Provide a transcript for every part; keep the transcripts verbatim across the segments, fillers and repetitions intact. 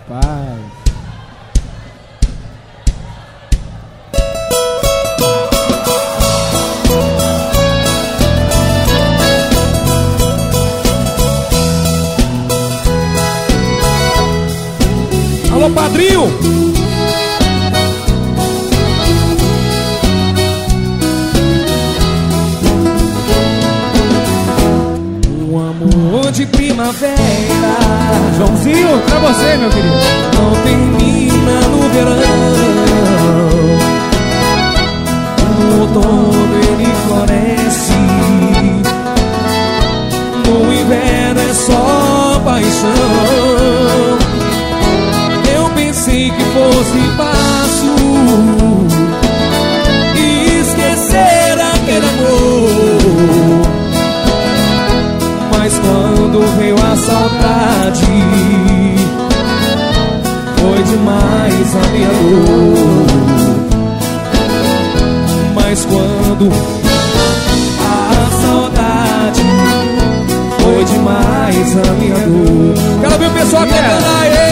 Rapaz. Alô, padrinho! Um amor de primavera, Joãozinho, pra você, meu querido. não termina no verão. No outono ele floresce, no inverno é só paixão. Pensei que fosse fácil esquecer aquele amor, mas quando veio a saudade, foi demais a minha dor. Mas quando a saudade, foi demais a minha dor. Quero ver o pessoal cantando aí.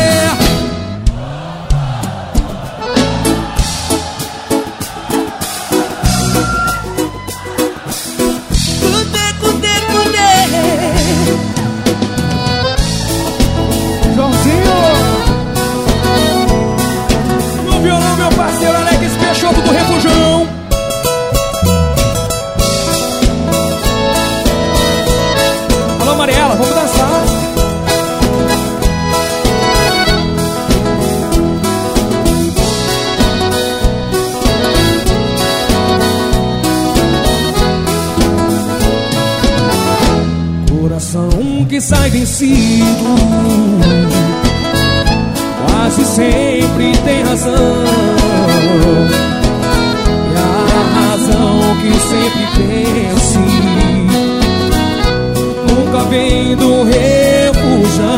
Do Refugão. Alô, Mariela, vamos dançar. Coração que sai vencido quase sempre tem razão. Que sempre pense, nunca vem do refugão.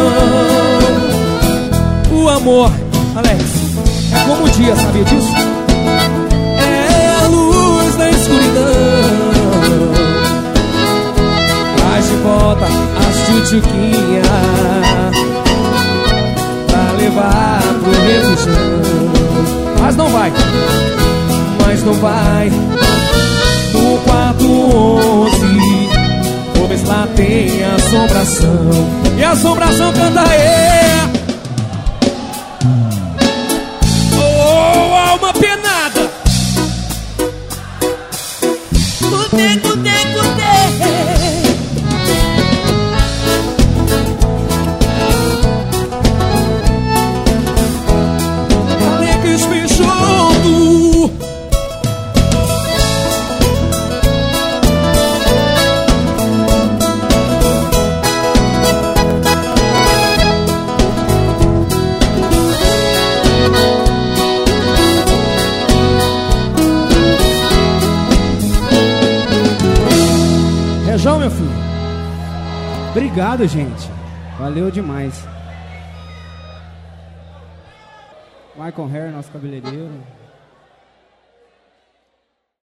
O amor, Alex, é como o dia, sabia disso? É a luz da escuridão, traz de volta as tchutchuquinhas pra levar pro refugão. Mas não vai, mas não vai. No quarto onze, vou ver se lá tem assombração. E a assombração canta é. Oh, alma penada. Cudê, cudê, cudê. Alex Peixoto. Rejão, meu filho. Obrigado, gente. Valeu demais. Michael Hair, nosso cabeleireiro.